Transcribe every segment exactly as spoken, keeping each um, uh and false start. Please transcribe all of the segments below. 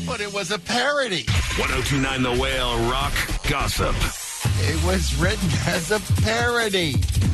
But it was a parody. ten twenty-nine The Whale Rock Gossip. It was written as a parody.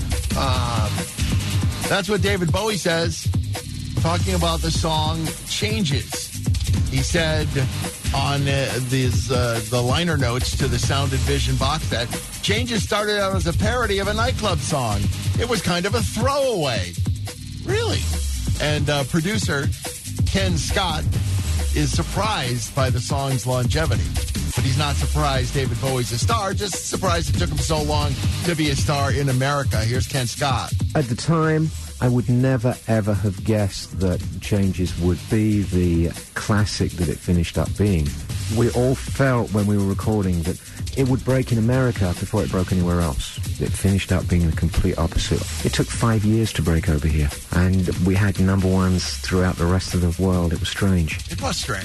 Um, that's what David Bowie says, talking about the song Changes. He said on uh, these, uh, the liner notes to the Sound and Vision box set, Changes started out as a parody of a nightclub song. It was kind of a throwaway. Really? And uh, producer Ken Scott is surprised by the song's longevity. But he's not surprised David Bowie's a star, just surprised it took him so long to be a star in America. Here's Ken Scott. At the time, I would never, ever have guessed that Changes would be the classic that it finished up being. We all felt when we were recording that it would break in America before it broke anywhere else. It finished up being the complete opposite. It took five years to break over here, and we had number ones throughout the rest of the world. It was strange. It was strange.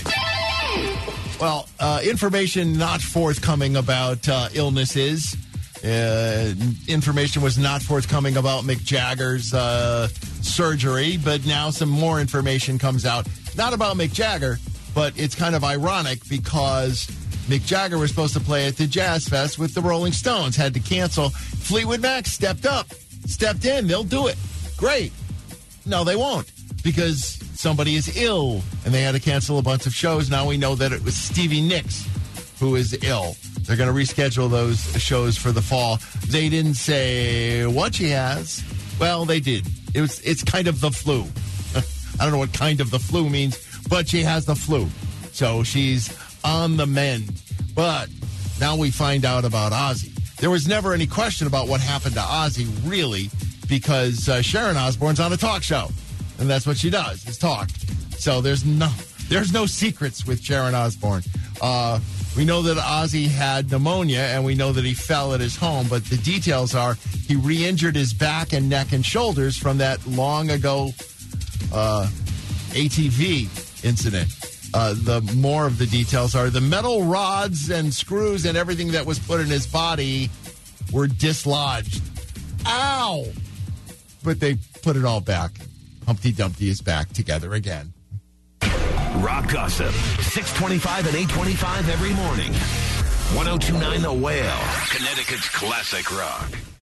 Well, uh, information not forthcoming about uh, illnesses. Uh, information was not forthcoming about Mick Jagger's uh, surgery, but now some more information comes out. Not about Mick Jagger, but it's kind of ironic because Mick Jagger was supposed to play at the Jazz Fest with the Rolling Stones, had to cancel. Fleetwood Mac stepped up, stepped in. They'll do it. Great. No, they won't, because somebody is ill, and they had to cancel a bunch of shows. Now we know that it was Stevie Nicks who is ill. They're going to reschedule those shows for the fall. They didn't say what she has. Well, they did. It was. It's kind of the flu. I don't know what kind of the flu means, but she has the flu. So she's on the mend. But now we find out about Ozzy. There was never any question about what happened to Ozzy, really, because uh, Sharon Osbourne's on a talk show. And that's what she does, is talk. So there's no there's no secrets with Sharon Osbourne. Uh, we know that Ozzy had pneumonia, and we know that he fell at his home, but the details are he re-injured his back and neck and shoulders from that long ago uh, A T V incident. Uh, the more of the details are the metal rods and screws and everything that was put in his body were dislodged. Ow! But they put it all back. Humpty Dumpty is back together again. Rock Gossip, six twenty-five and eight twenty-five every morning. ten twenty-nine The Whale, Connecticut's classic rock.